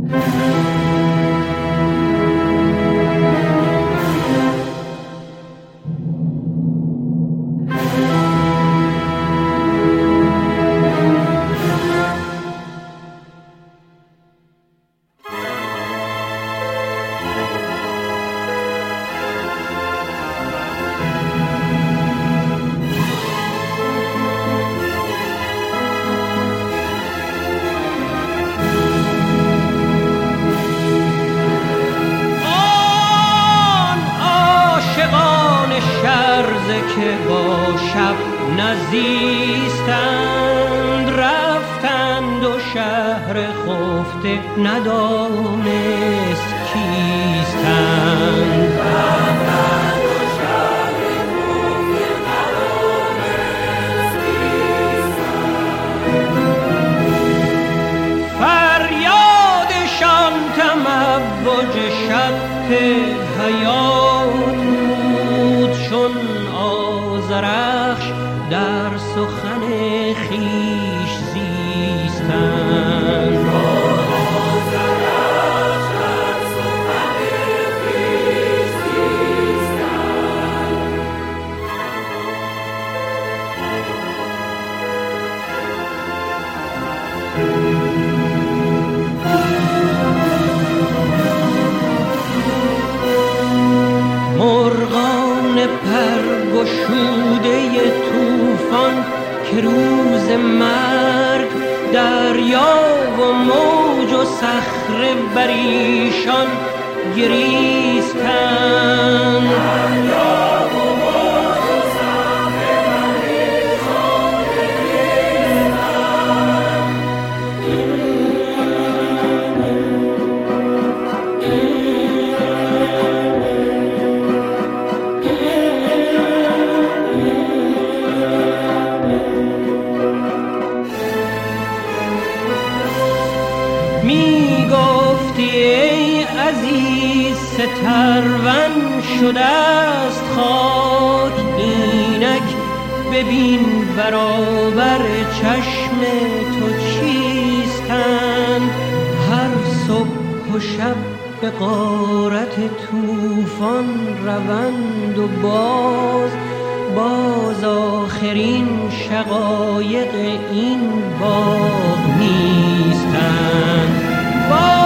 که با شب نزیستند، رفتند و شهر خفته ندانست کیستند. رفتند و شهر خفته ندانست کیستند. فریادشان تموج شب حیات بود، چون آذرخش در سخن خویش زیستند. آذرخش در سخن خویش زیستند. مرغان پرگشوده طوفان که روز مرگ دریا و موج و صخره بر ایشان گریستند. می گفتی ای عزیز سترون شده است خاک، اینک ببین برابر چشم تو چیستند. هر صبح و شب به غارت طوفان روند و باز آخرین شقایق این باغ نیستند.